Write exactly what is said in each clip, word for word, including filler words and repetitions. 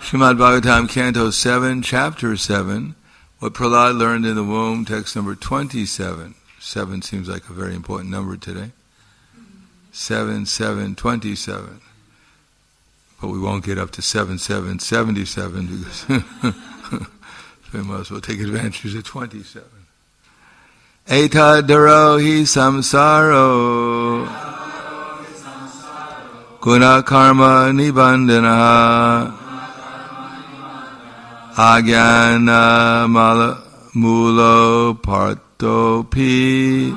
Srimad Bhagavatam, Canto seven, Chapter seven, What Prahlad Learned in the Womb, text number twenty-seven. Seven seems like a very important number today. Seven, seven, twenty-seven. But we won't get up to seven, seven, seventy-seven because we might as well take advantage of twenty-seven. Etadaro hi samsaro guna karma nibandana agyana mala mulo partopi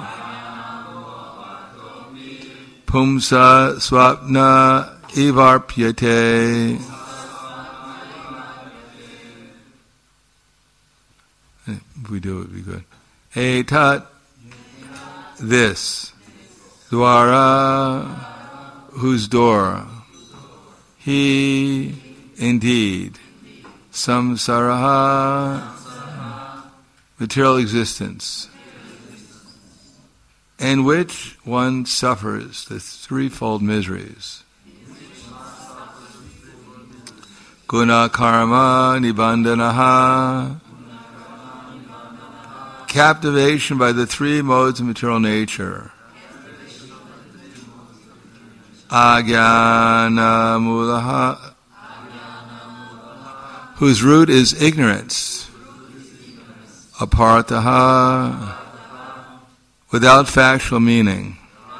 pumsa swapna ivarpyate. If we do it, would be good. Etat, this, dwara, whose door, he, indeed, samsaraha, material existence, in which one suffers the threefold miseries. Guna karma nibandanaha, captivation by the three modes of material nature. Agyana mulaha, whose root is ignorance. Apartaha, without factual meaning.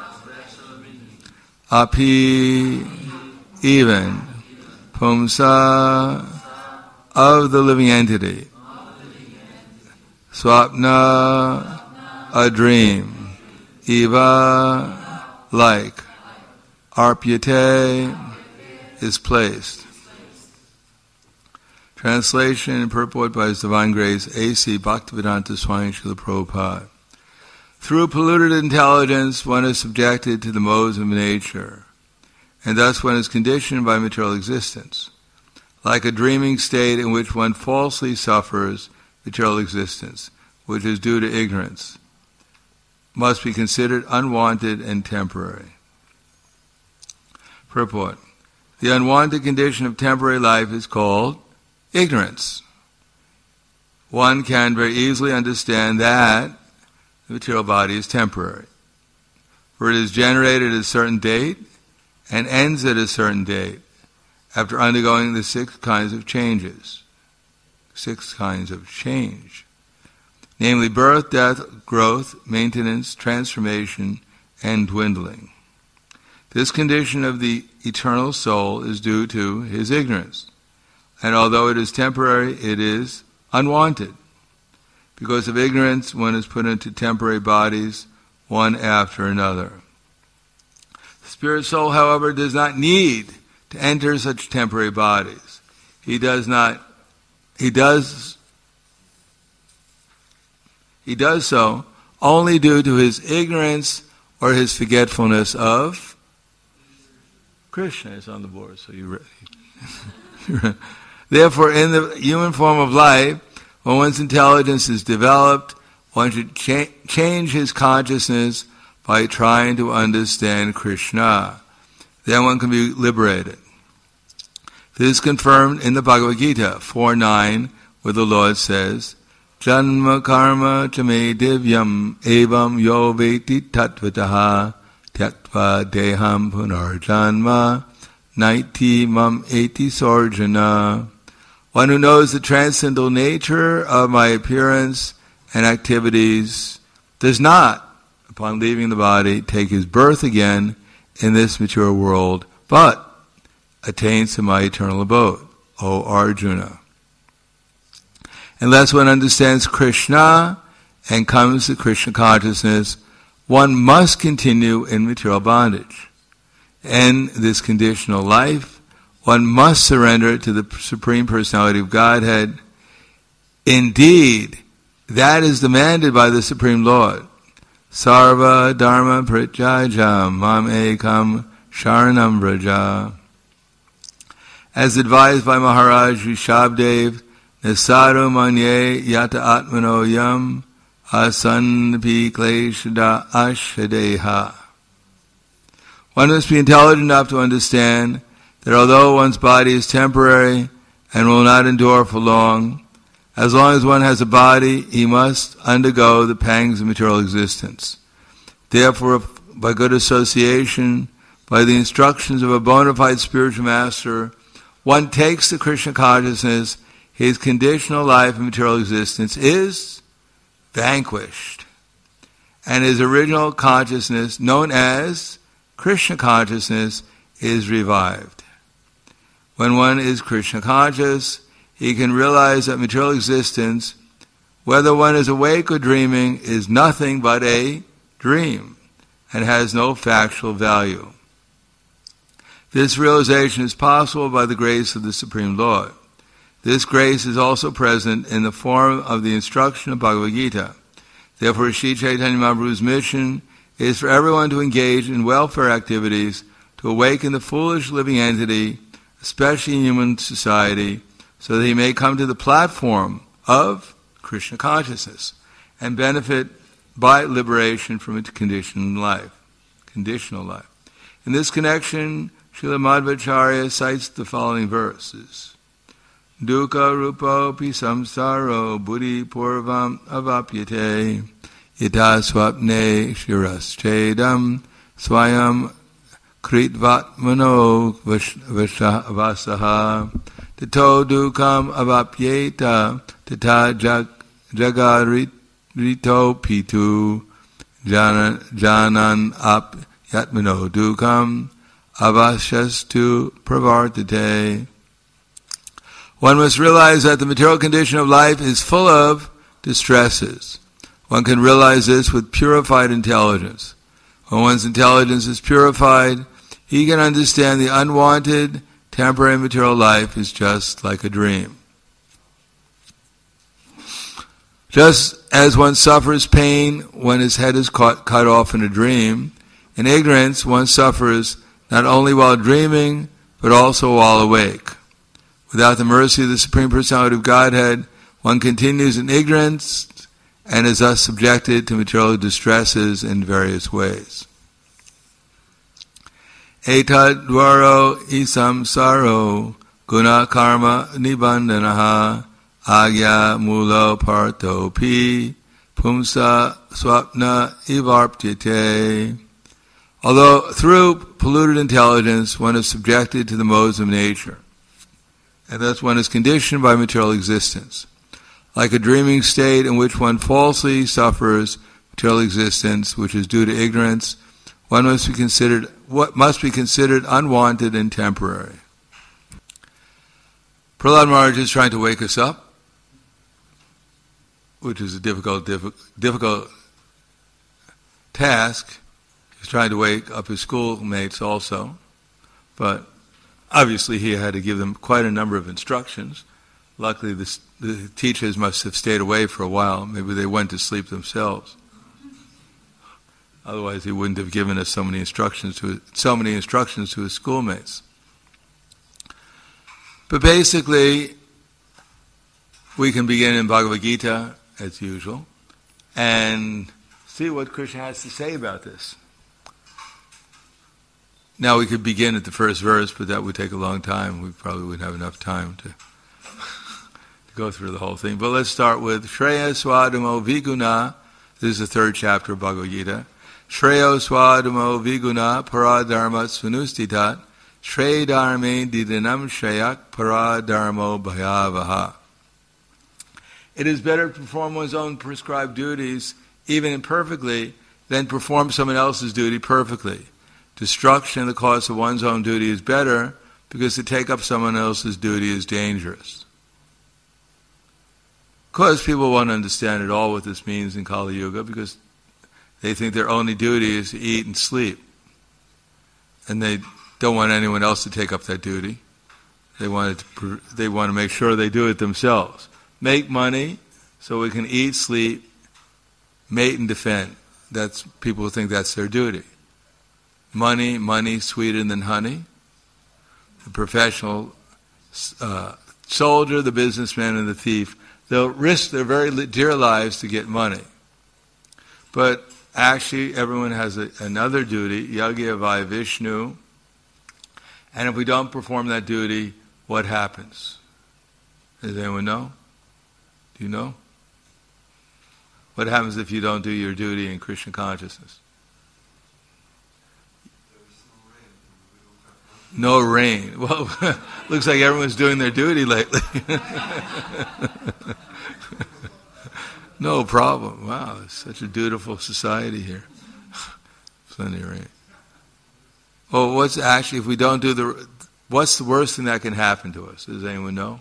Api, even. Pumsa, of the living entity. Swapna, a dream. Eva, like. Arpyate, is placed. Translation and purport by His Divine Grace, A C Bhaktivedanta Swami Srila Prabhupada. Through polluted intelligence, one is subjected to the modes of nature, and thus one is conditioned by material existence, like a dreaming state in which one falsely suffers material existence, which is due to ignorance, must be considered unwanted and temporary. Purport. The unwanted condition of temporary life is called ignorance. One can very easily understand that the material body is temporary, for it is generated at a certain date and ends at a certain date after undergoing the six kinds of changes. Six kinds of change. Namely, birth, death, growth, maintenance, transformation, and dwindling. This condition of the eternal soul is due to his ignorance, and although it is temporary, it is unwanted. Because of ignorance, one is put into temporary bodies, one after another. The spirit soul, however, does not need to enter such temporary bodies. He does not, he does, he does so only due to his ignorance or his forgetfulness of Krishna. Is on the board, so you're ready. Therefore, in the human form of life, when one's intelligence is developed, one should cha- change his consciousness by trying to understand Krishna. Then one can be liberated. This is confirmed in the Bhagavad Gita four nine, where the Lord says, Janma karma chame divyam evam yo veti tatvataha tyaktva deham punarjanma naiti mam eti sarjana. One who knows the transcendental nature of my appearance and activities does not, upon leaving the body, take his birth again in this mature world, but attains to my eternal abode, O Arjuna. Unless one understands Krishna and comes to Krishna consciousness, one must continue in material bondage. In this conditional life, one must surrender to the Supreme Personality of Godhead. Indeed, that is demanded by the Supreme Lord. Sarva dharma prityaja mam ekam sharanam vraja. As advised by Maharaj Rishabdev, Nasaru manye yata atmano yam asanpi kleshada ashadeha. One must be intelligent enough to understand that although one's body is temporary, and will not endure for long. As long as one has a body, he must undergo the pangs of material existence. Therefore, if by good association, by the instructions of a bona fide spiritual master, one takes the Krishna consciousness, his conditional life and material existence is vanquished, and his original consciousness, known as Krishna consciousness, is revived. When one is Krishna conscious, he can realize that material existence, whether one is awake or dreaming, is nothing but a dream and has no factual value. This realization is possible by the grace of the Supreme Lord. This grace is also present in the form of the instruction of Bhagavad Gita. Therefore, Sri Chaitanya Mahaprabhu's mission is for everyone to engage in welfare activities to awaken the foolish living entity, especially in human society, so that he may come to the platform of Krishna consciousness and benefit by liberation from its conditioned life, conditional life. In this connection, Srila Madhvacharya cites the following verses. Dukkha rupo pi samsaro buddhi purvam avapyate yata swapne shiraschedam swayam kritvatmano vasaha tato dukkam avapyeta tata jagarito pitu janan ap yatmano dukkam avasyastu pravartate. One must realize that the material condition of life is full of distresses. One can realize this with purified intelligence. When one's intelligence is purified, he can understand the unwanted, temporary material life is just like a dream. Just as one suffers pain when his head is cut, cut off in a dream, in ignorance one suffers not only while dreaming, but also while awake. Without the mercy of the Supreme Personality of Godhead, one continues in ignorance and is thus subjected to material distresses in various ways. Etad dvaro isam saro guna karma nibandanaha agya mulo parto pi pumsa swapna ivarptyate. Although through polluted intelligence one is subjected to the modes of nature, and thus one is conditioned by material existence. Like a dreaming state in which one falsely suffers material existence, which is due to ignorance, one must be considered what must be considered unwanted and temporary. Prahlad Maharaj is trying to wake us up, which is a difficult, difficult, difficult task. He's trying to wake up his schoolmates also, but obviously he had to give them quite a number of instructions. Luckily the, the teachers must have stayed away for a while. Maybe they went to sleep themselves. Otherwise he wouldn't have given us so many instructions to so many instructions to his schoolmates. But basically, we can begin in Bhagavad Gita as usual and see what Krishna has to say about this. Now we could begin at the first verse, but that would take a long time. We probably wouldn't have enough time to, to go through the whole thing. But let's start with Shreya Swadamo Viguna. This is the third chapter of Bhagavad Gita. Shreya Swadamo Viguna Paradharma Svanustitat Shreya Dharme Didinam Shreyak Paradharmo Bhayavaha. It is better to perform one's own prescribed duties, even imperfectly, than perform someone else's duty perfectly. Destruction in the course of one's own duty is better because to take up someone else's duty is dangerous. Of course, people won't understand at all what this means in Kali Yuga because they think their only duty is to eat and sleep. And they don't want anyone else to take up that duty. They want to, they want to make sure they do it themselves. Make money so we can eat, sleep, mate and defend. That's people who think that's their duty. Money, money, sweeter than honey. The professional uh, soldier, the businessman, and the thief, they'll risk their very dear lives to get money. But actually, everyone has a, another duty, Yagya Vai Vishnu, and if we don't perform that duty, what happens? Does anyone know? Do you know? What happens if you don't do your duty in Krishna consciousness? No rain. Well, looks like everyone's doing their duty lately. No problem. Wow, it's such a dutiful society here. Plenty of rain. Well, what's actually, if we don't do the, what's the worst thing that can happen to us? Does anyone know?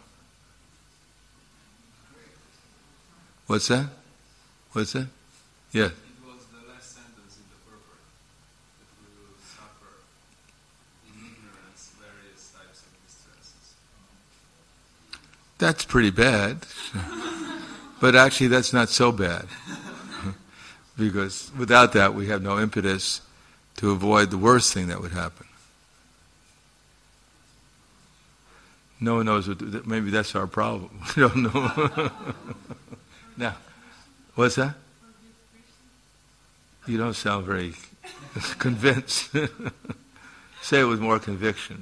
What's that? What's that? Yeah. It was the last sentence in the purport that we will suffer in ignorance various types of distresses. That's pretty bad. But actually that's not so bad. Because without that we have no impetus to avoid the worst thing that would happen. No one knows what, maybe that's our problem. We don't know. Now, what's that? You don't sound very convinced. Say it with more conviction.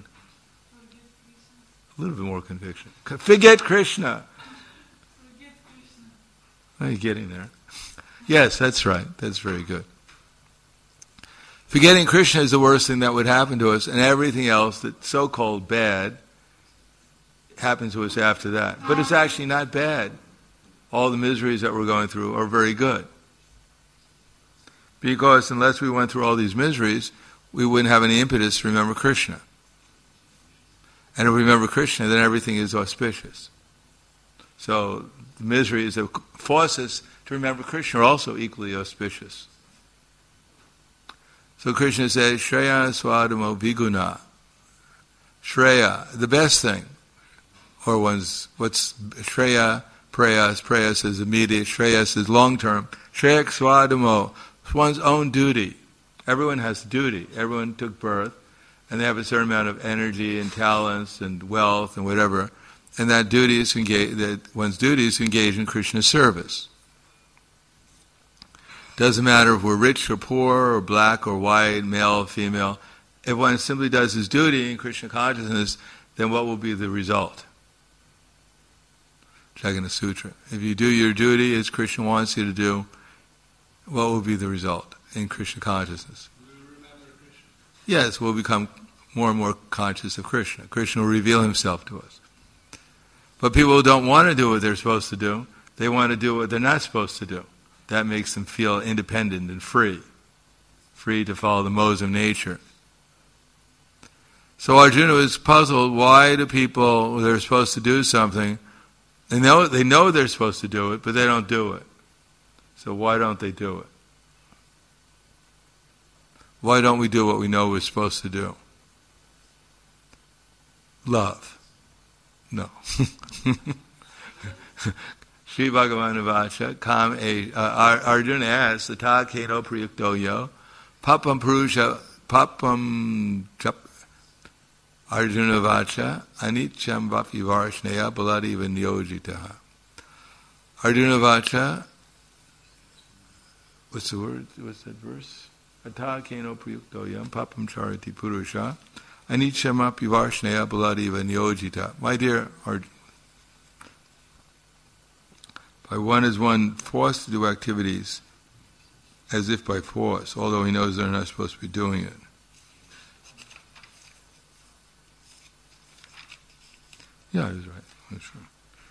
A little bit more conviction. Forget Krishna. Are you getting there? Yes, that's right. That's very good. Forgetting Krishna is the worst thing that would happen to us, and everything else that's so-called bad happens to us after that. But it's actually not bad. All the miseries that we're going through are very good. Because unless we went through all these miseries, we wouldn't have any impetus to remember Krishna. And if we remember Krishna, then everything is auspicious. So the miseries that force us to remember Krishna are also equally auspicious. So Krishna says, Shreya Swadamo Viguna. Shreya, the best thing. Or one's, what's Shreya, Prayas, Prayas is immediate, Shreyas is long-term. Shreya Swadamo, one's own duty. Everyone has duty. Everyone took birth, and they have a certain amount of energy and talents and wealth and whatever. And that duty is to engage, that one's duty is to engage in Krishna's service. Doesn't matter if we're rich or poor or black or white, male or female. If one simply does his duty in Krishna consciousness, then what will be the result? Jagana Sutra. If you do your duty as Krishna wants you to do, what will be the result in Krishna consciousness? We will remember Krishna. Yes, we'll become more and more conscious of Krishna. Krishna will reveal himself to us. But people who don't want to do what they're supposed to do, they want to do what they're not supposed to do. That makes them feel independent and free. Free to follow the modes of nature. So Arjuna was puzzled, why do people, they're supposed to do something, they know, they know they're supposed to do it, but they don't do it. So why don't they do it? Why don't we do what we know we're supposed to do? Love. No. Sri Bhagavan Vacha, Kam E, Arjuna asks, Ata Keno Priyukto Yo, Papam Purusha, Papam Chap, Arjuna Vacha, Anityam Vapi Varshneya, Baladi Vinyojitaha. Arjuna Vacha, what's the word? What's that verse? Ata Keno Priyukto Yam, Papam Chariti Purusha, Anityam Vapi Varshneya, Baladi Vinyojita. My dear Arjuna, by one is one forced to do activities as if by force, although he knows they're not supposed to be doing it. Yeah, he's right. That's right.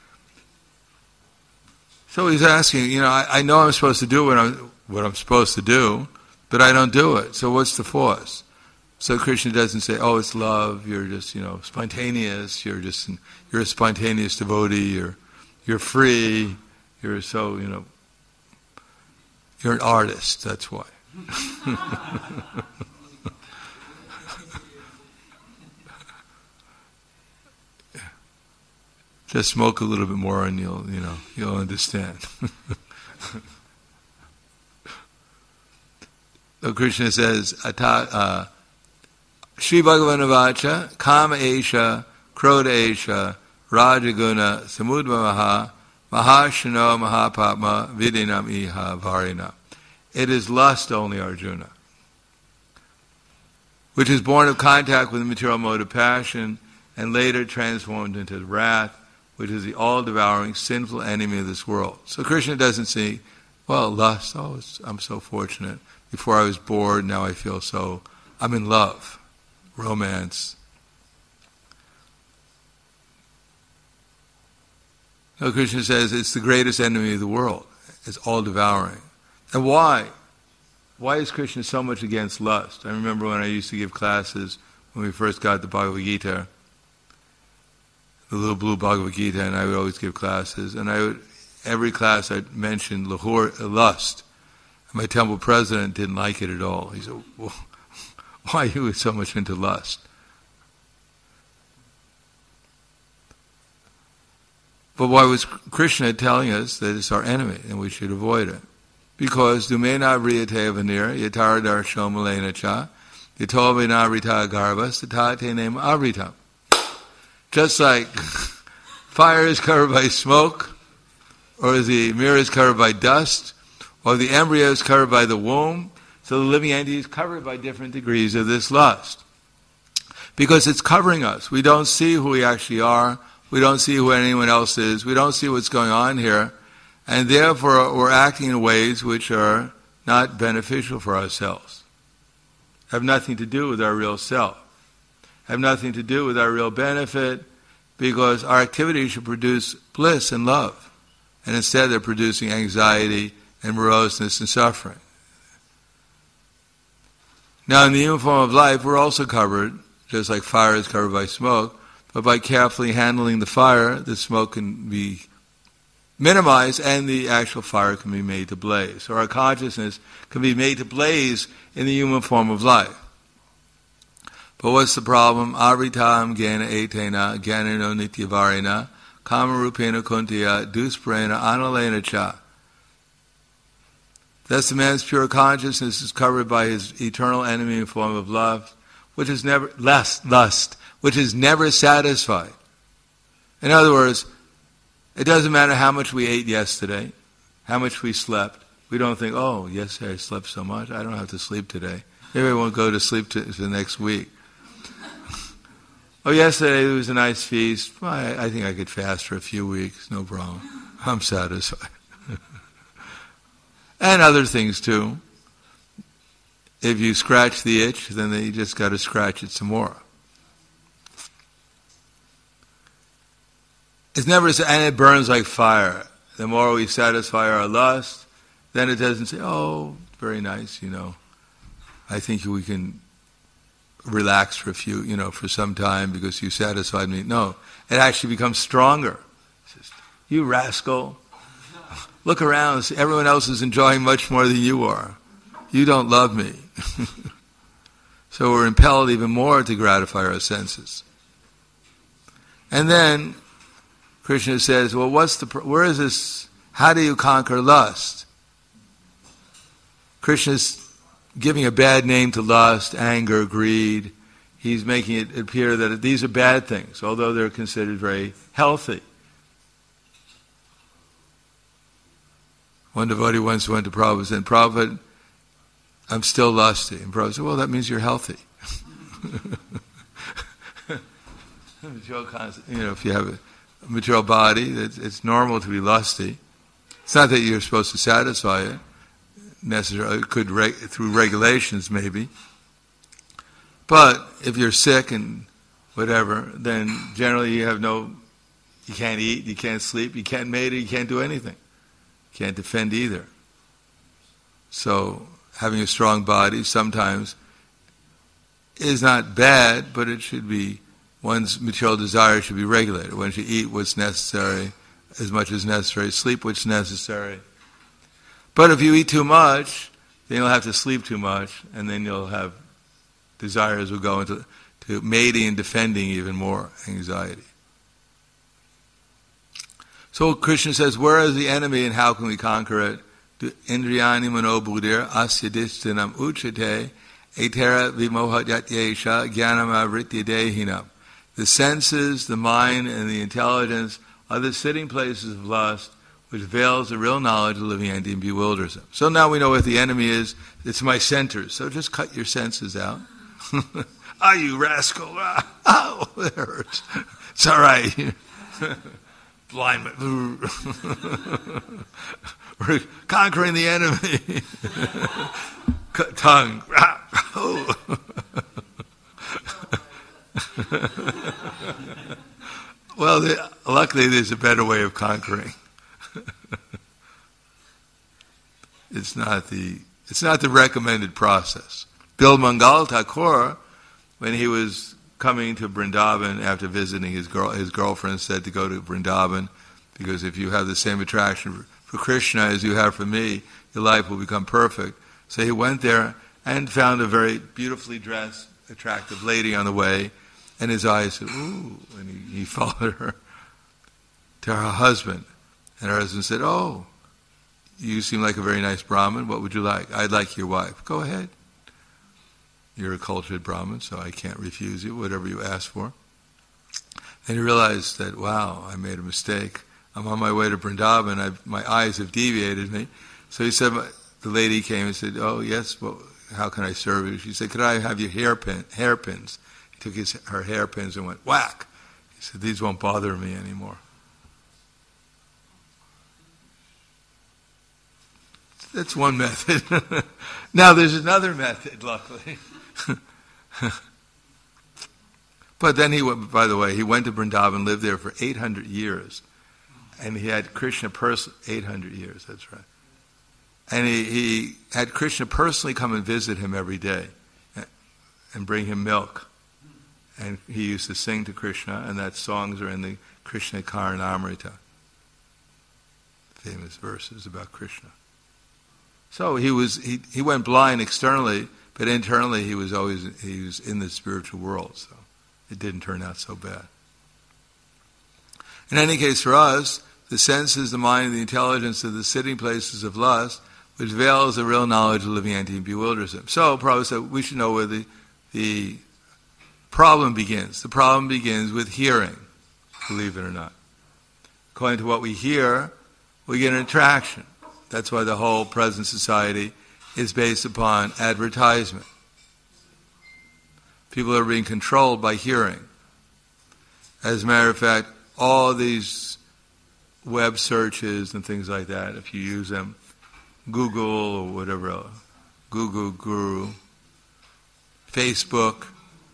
So he's asking, you know, I, I know I'm supposed to do what I'm what I'm supposed to do, but I don't do it. So what's the force? So Krishna doesn't say, "Oh, it's love. You're just, you know, spontaneous. You're just, you're a spontaneous devotee. You're, you're free. You're so, you know, you're an artist. That's why." Just smoke a little bit more, and you'll, you know, you'll understand. So Krishna says, Ata, uh, Sri Bhagavan Vacha, Kama Esha, Krodha Esha, Rajaguna, Samudvamaha, Mahashano Mahapatma, Vidinam Iha Varina. It is lust only, Arjuna, which is born of contact with the material mode of passion and later transformed into wrath, which is the all-devouring, sinful enemy of this world. So Krishna doesn't see, well, lust, oh, it's, I'm so fortunate. Before I was bored, now I feel so, I'm in love, romance. No, Krishna says it's the greatest enemy of the world. It's all-devouring. And why? Why is Krishna so much against lust? I remember when I used to give classes, when we first got the Bhagavad Gita, the little blue Bhagavad Gita, and I would always give classes, and I would, every class I'd mention lahore, lust. And my temple president didn't like it at all. He said, well, why are you so much into lust? But why was Krishna telling us that it's our enemy and we should avoid it? Because Dumena Vriyate Vanir, Yatara Darsho Malena Cha, Yatobena Rita Garbas, Tatate Name Avritam. Just like fire is covered by smoke, or the mirror is covered by dust, or the embryo is covered by the womb, so the living entity is covered by different degrees of this lust. Because it's covering us. We don't see who we actually are. We don't see who anyone else is. We don't see what's going on here. And therefore we're acting in ways which are not beneficial for ourselves. Have nothing to do with our real self. Have nothing to do with our real benefit, because our activities should produce bliss and love. And instead they're producing anxiety and moroseness and suffering. Now in the human form of life we're also covered, just like fire is covered by smoke, but by carefully handling the fire, the smoke can be minimized and the actual fire can be made to blaze. So our consciousness can be made to blaze in the human form of life. But what's the problem? Avritam Gena Etena Ganino Nityavarena Kamarupena Kuntiya Dusprena Analena Cha. Thus the man's pure consciousness is covered by his eternal enemy in form of love, which is never lust, lust, which is never satisfied. In other words, it doesn't matter how much we ate yesterday, how much we slept. We don't think, oh, yesterday I slept so much, I don't have to sleep today. Maybe I won't go to sleep to, to the next week. Oh, yesterday there was a nice feast. Well, I, I think I could fast for a few weeks, no problem. I'm satisfied. And other things too. If you scratch the itch, then you just got to scratch it some more. It's never, and it burns like fire. The more we satisfy our lust, then it doesn't say, oh, very nice, you know. I think we can relax for a few, you know, for some time because you satisfied me. No, it actually becomes stronger. It says, you rascal, look around, see, everyone else is enjoying much more than you are. You don't love me. So we're impelled even more to gratify our senses. And then Krishna says, well, what's the, where is this, how do you conquer lust? Krishna's giving a bad name to lust, anger, greed. He's making it appear that these are bad things, although they're considered very healthy. One devotee once went to Prabhupada and said, Prabhupada, I'm still lusty. And Prabhupada said, well, that means you're healthy. You know, if you have a material body, it's, it's normal to be lusty. It's not that you're supposed to satisfy it. Necessarily, it could reg- through regulations maybe. But if you're sick and whatever, then generally you have no, you can't eat, you can't sleep, you can't mate it, you can't do anything. You can't defend either. So having a strong body sometimes is not bad, but it should be, one's material desire should be regulated. One should eat what's necessary, as much as necessary, sleep what's necessary. But if you eat too much, then you'll have to sleep too much, and then you'll have, desires will go into to mating and defending even more anxiety. So Krishna says, where is the enemy and how can we conquer it? Indriyani mano buddhir asyadistinam uchate etera vimohajatyesha jnanama vrityadehinam. The senses, the mind, and the intelligence are the sitting places of lust, which veils the real knowledge of the living entity and bewilders them. So now we know what the enemy is. It's my centers. So just cut your senses out. Ah, you rascal. Ah, oh, it hurts. It's all right. blind man. We're conquering the enemy. Tongue. Well, they, luckily there's a better way of conquering. It's not the it's not the recommended process. Bil Mangal Thakur, when he was coming to Vrindavan after visiting his girl, his girlfriend said to go to Vrindavan because if you have the same attraction for Krishna as you have for me, your life will become perfect. So he went there and found a very beautifully dressed, attractive lady on the way, and his eyes said, ooh, and he, he followed her to her husband. And her husband said, oh, you seem like a very nice Brahmin. What would you like? I'd like your wife. Go ahead. You're a cultured Brahmin, so I can't refuse you, whatever you ask for. And he realized that, wow, I made a mistake. I'm on my way to Vrindavan. I've, my eyes have deviated me. So he said, the lady came and said, oh, yes, well, how can I serve you? She said, could I have your hairpin, hairpins? He took his, her hairpins and went, whack. He said, these won't bother me anymore. That's one method. Now there's another method, luckily. But then he went, by the way, he went to Vrindavan, lived there for eight hundred years. And he had Krishna personally, eight hundred years, that's right. And he, he had Krishna personally come and visit him every day and bring him milk. And he used to sing to Krishna, and that songs are in the Krishna Karanamrita, famous verses about Krishna. So he was he, he went blind externally, but internally he was always he was in the spiritual world, so it didn't turn out so bad. In any case, for us, the senses, the mind, and the intelligence are the sitting places of lust, which veils the real knowledge of the living entity and bewilders him. So Prabhupada said we should know where the the problem begins. The problem begins with hearing, believe it or not. According to what we hear, we get an attraction. That's why the whole present society is based upon advertisement. People are being controlled by hearing. As a matter of fact, all these web searches and things like that, if you use them, Google or whatever else, Google Guru, Facebook,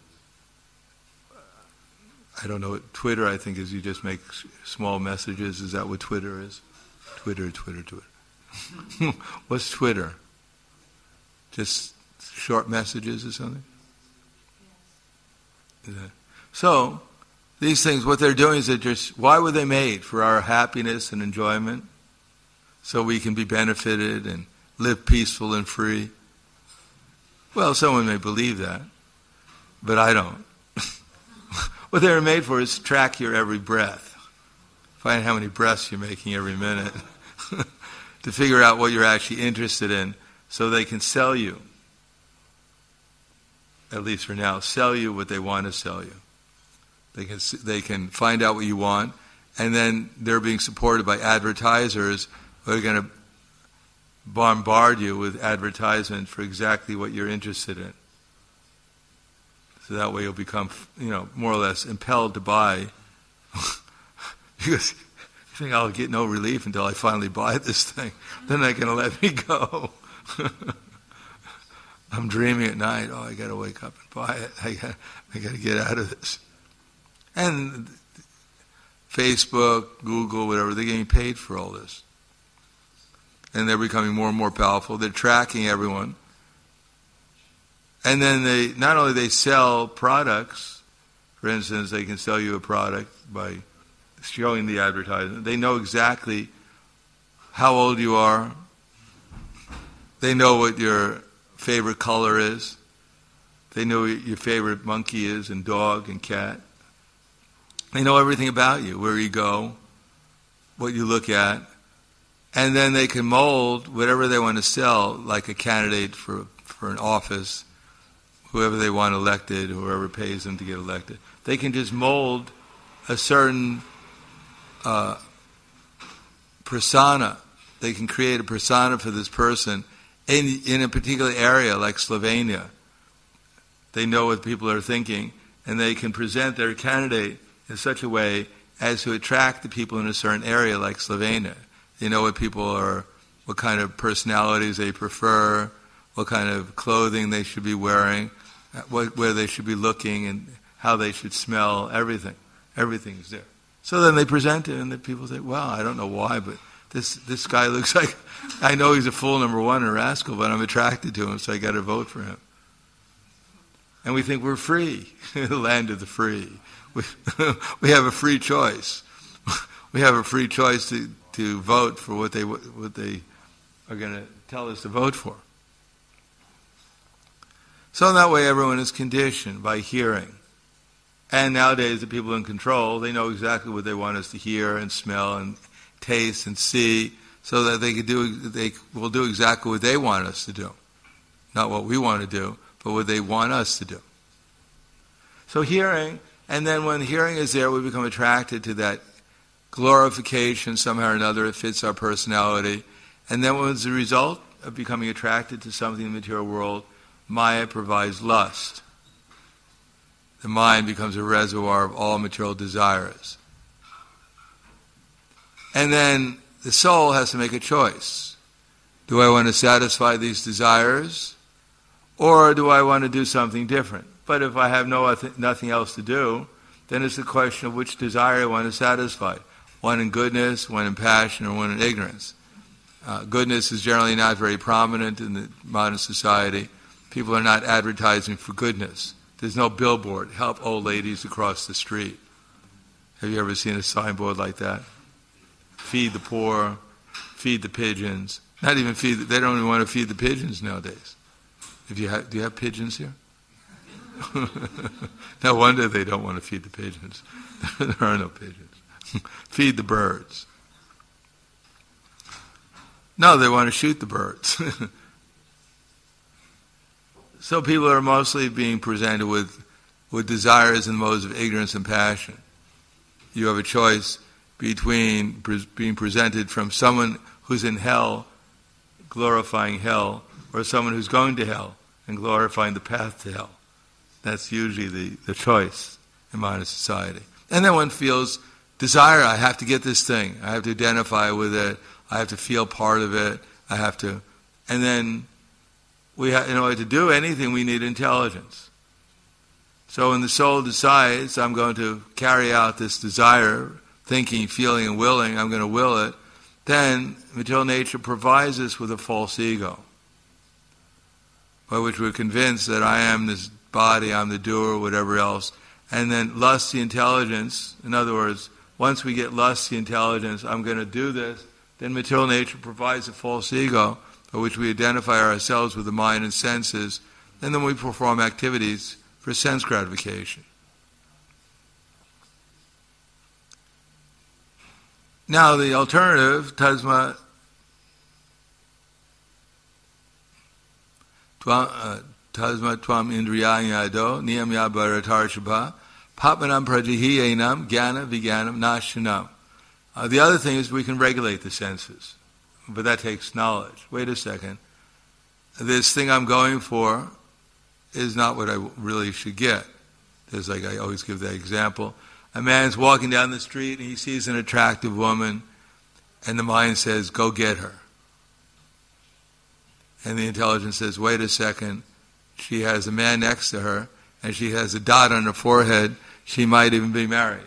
I don't know what Twitter, I think, is you just make small messages. Is that what Twitter is? Twitter, Twitter, Twitter. What's Twitter? Just short messages or something? Yes. So, these things, what they're doing is they're just, why were they made? For our happiness and enjoyment? So we can be benefited and live peaceful and free? Well, someone may believe that, but I don't. What they were made for is track your every breath. Find how many breaths you're making every minute. To figure out what you're actually interested in so they can sell you, at least for now, sell you what they want to sell you. They can they can find out what you want, and then they're being supported by advertisers who are going to bombard you with advertisement for exactly what you're interested in. So that way you'll become, you know, more or less impelled to buy because I think I'll get no relief until I finally buy this thing. Then they're going to let me go. I'm dreaming at night. Oh, I got to wake up and buy it. I got, I got to get out of this. And Facebook, Google, whatever, they're getting paid for all this. And they're becoming more and more powerful. They're tracking everyone. And then they not only they sell products. For instance, they can sell you a product by showing the advertisement. They know exactly how old you are. They know what your favorite color is. They know what your favorite monkey is and dog and cat. They know everything about you, where you go, what you look at. And then they can mold whatever they want to sell, like a candidate for for an office, whoever they want elected, whoever pays them to get elected. They can just mold a certain Uh, persona. They can create a persona for this person in in a particular area, like Slovenia. They know what people are thinking, and they can present their candidate in such a way as to attract the people in a certain area, like Slovenia. They know what people are, what kind of personalities they prefer, what kind of clothing they should be wearing, what, where they should be looking, and how they should smell, everything. Everything's there. So then they present it, and the people say, well, I don't know why, but this this guy looks like, I know he's a fool, number one, a rascal, but I'm attracted to him, so I got to vote for him. And we think we're free, the land of the free. We, we have a free choice. We have a free choice to, to vote for what they what they are going to tell us to vote for. So in that way, everyone is conditioned by hearing. And nowadays, the people in control, they know exactly what they want us to hear and smell and taste and see, so that they can do they will do exactly what they want us to do, not what we want to do, but what they want us to do. So hearing, and then when hearing is there, we become attracted to that glorification somehow or another. It fits our personality, and then as a result of becoming attracted to something in the material world, Maya provides lust. The mind becomes a reservoir of all material desires. And then the soul has to make a choice. Do I want to satisfy these desires, or do I want to do something different? But if I have no other, nothing else to do, then it's the question of which desire I want to satisfy. One in goodness, one in passion, or one in ignorance. Uh, goodness is generally not very prominent in the modern society. People are not advertising for goodness. There's no billboard, help old ladies across the street. Have you ever seen a signboard like that? Feed the poor, feed the pigeons. Not even feed, the, they don't even want to feed the pigeons nowadays. If you have, do you have pigeons here? No wonder they don't want to feed the pigeons. There are no pigeons. Feed the birds. No, they want to shoot the birds. So people are mostly being presented with, with desires and modes of ignorance and passion. You have a choice between pre- being presented from someone who's in hell, glorifying hell, or someone who's going to hell and glorifying the path to hell. That's usually the, the choice in modern society. And then one feels desire, I have to get this thing. I have to identify with it. I have to feel part of it. I have to... And then we ha- in order to do anything, we need intelligence. So when the soul decides, I'm going to carry out this desire, thinking, feeling, and willing, I'm going to will it, then material nature provides us with a false ego, by which we're convinced that I am this body, I'm the doer, whatever else. And then lusty intelligence, in other words, once we get lusty intelligence, I'm going to do this, then material nature provides a false ego, by which we identify ourselves with the mind and senses, and then we perform activities for sense gratification. Now the alternative, tasma tasma tvam indriyanyado niyamya bharatarshabha papmanam prajihiyenam jnana vijnanam nashanam. Uh, the other thing is we can regulate the senses, but that takes knowledge. Wait a second. This thing I'm going for is not what I really should get. There's like, I always give that example. A man's walking down the street and he sees an attractive woman, and the mind says, go get her. And the intelligence says, wait a second, she has a man next to her, and she has a dot on her forehead, she might even be married.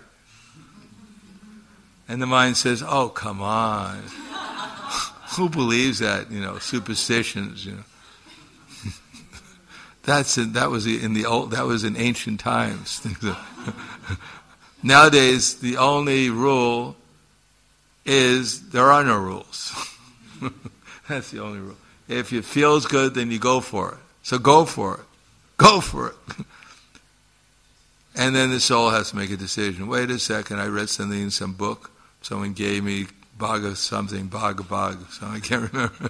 And the mind says, oh, come on. Who believes that, you know, superstitions, you know. That's in, that was in the old, that was in ancient times. Nowadays, the only rule is there are no rules. That's the only rule. If it feels good, then you go for it. So go for it. Go for it. And then the soul has to make a decision. Wait a second, I read something in some book. Someone gave me Bhaga something, Bhaga Bhaga, so I can't remember.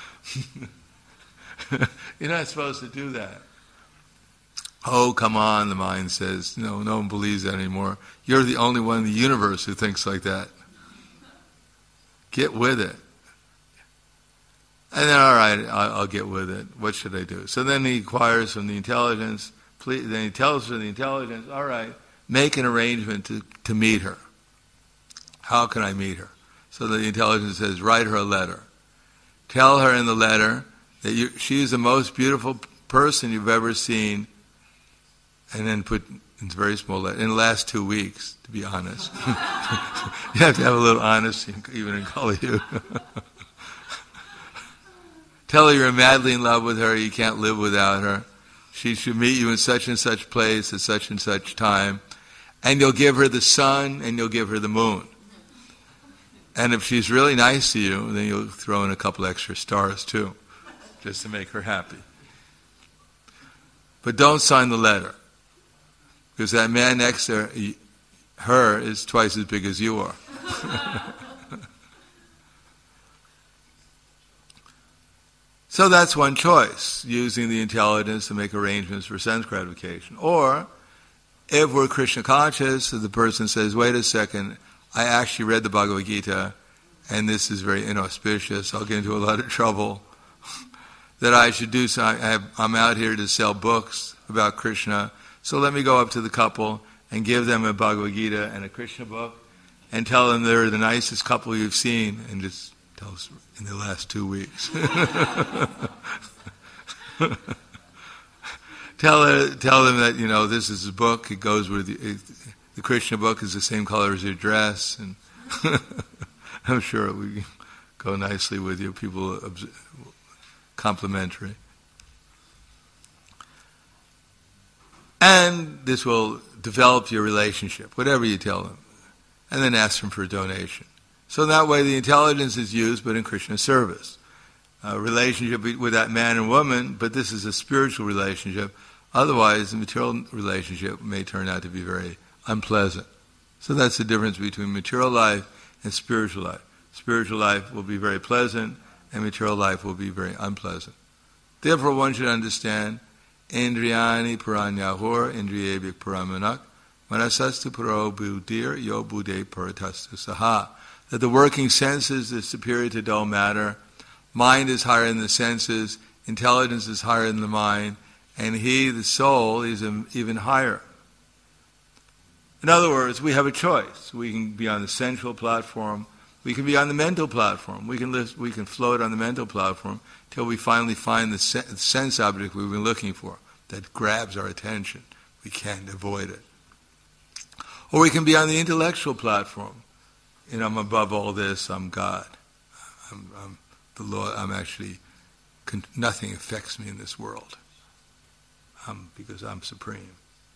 You're not supposed to do that. Oh, come on, the mind says. No, no one believes that anymore. You're the only one in the universe who thinks like that. Get with it. And then, all right, I'll, I'll get with it. What should I do? So then he inquires from the intelligence. Please, then he tells from the intelligence, all right, make an arrangement to, to meet her. How can I meet her? So the intelligence says, write her a letter. Tell her in the letter that you, she is the most beautiful person you've ever seen, and then put in very small letter, in the last two weeks, to be honest. You have to have a little honesty, even in Kali Yuga. Tell her you're madly in love with her, you can't live without her. She should meet you in such and such place at such and such time. And you'll give her the sun and you'll give her the moon. And if she's really nice to you, then you'll throw in a couple extra stars too, just to make her happy. But don't sign the letter, because that man next to her is twice as big as you are. So that's one choice, using the intelligence to make arrangements for sense gratification. Or, if we're Krishna conscious, the person says, wait a second, I actually read the Bhagavad Gita, and this is very inauspicious, I'll get into a lot of trouble, that I should do so. I have, I'm out here to sell books about Krishna, so let me go up to the couple and give them a Bhagavad Gita and a Krishna book, and tell them they're the nicest couple you've seen, and just tell us in the last two weeks. tell uh, tell them that, you know, this is a book, it goes with, it, the Krishna book is the same color as your dress, and I'm sure it would go nicely with you, people complimentary. And this will develop your relationship, whatever you tell them, and then ask them for a donation. So that way the intelligence is used, but in Krishna's service. A relationship with that man and woman, but this is a spiritual relationship. Otherwise, the material relationship may turn out to be very unpleasant. So that's the difference between material life and spiritual life. Spiritual life will be very pleasant, and material life will be very unpleasant. Therefore, one should understand, Indriyani paranyahur, indriyebhik paramanak, manasastu paro buddhir, yo buddhe paratastu saha. That the working senses is superior to dull matter, mind is higher than the senses, intelligence is higher than the mind, and he, the soul, is even higher. In other words, we have a choice. We can be on the sensual platform, we can be on the mental platform, we can live, we can float on the mental platform till we finally find the sense object we've been looking for that grabs our attention. We can't avoid it. Or we can be on the intellectual platform. You know, I'm above all this, I'm God. I'm, I'm the Lord, I'm actually, nothing affects me in this world. Um, because I'm supreme.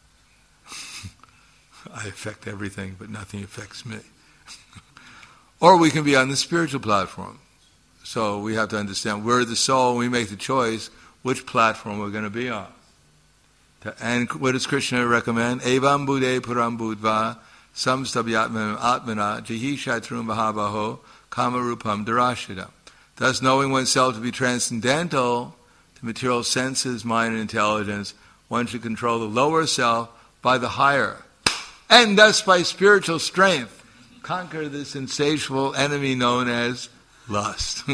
I affect everything, but nothing affects me. Or we can be on the spiritual platform. So we have to understand, we're the soul, we make the choice which platform we're going to be on. And what does Krishna recommend? Evam buddhe param buddva samstabyatmanam atmana jihi shatrum bhavaho kamarupam darashidam. Thus, knowing oneself to be transcendental to material senses, mind, and intelligence, one should control the lower self by the higher, and thus by spiritual strength conquer this insatiable enemy known as lust.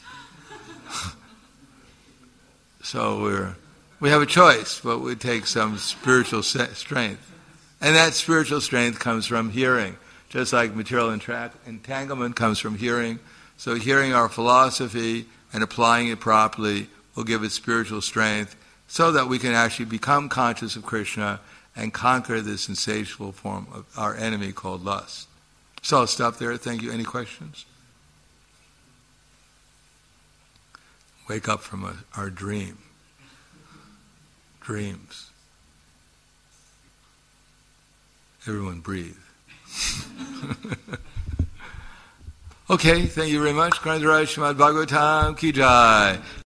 So we're we have a choice, but we take some spiritual strength. And that spiritual strength comes from hearing. Just like material entra- entanglement comes from hearing. So hearing our philosophy and applying it properly will give it spiritual strength so that we can actually become conscious of Krishna and conquer this insatiable form of our enemy called lust. So I'll stop there. Thank you. Any questions? Wake up from a, our dream. Dreams. Everyone breathe. Okay, thank you very much. Grantaraj Srimad Bhagavatam Ki Jai.